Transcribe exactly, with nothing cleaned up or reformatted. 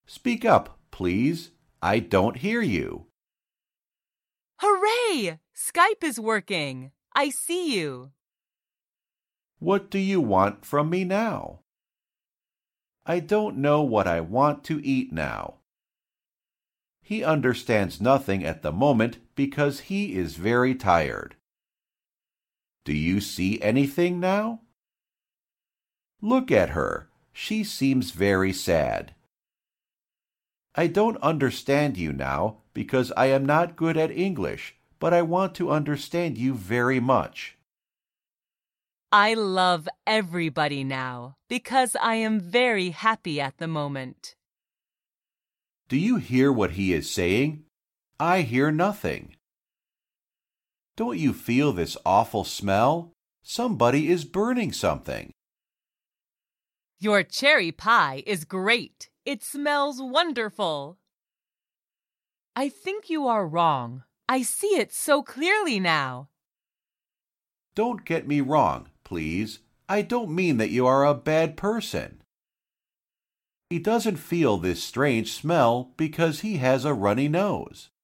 Speak up, please. I don't hear you. Hooray! Skype is working. I see you. What do you want from me now? I don't know what I want to eat now. He understands nothing at the moment because he is very tired. Do you see anything now? Look at her. She seems very sad. I don't understand you now because I am not good at English, but I want to understand you very much. I love everybody now because I am very happy at the moment. Do you hear what he is saying? I hear nothing. Don't you feel this awful smell? Somebody is burning something. Your cherry pie is great. It smells wonderful. I think you are wrong. I see it so clearly now. Don't get me wrong, please. I don't mean that you are a bad person. He doesn't feel this strange smell because he has a runny nose.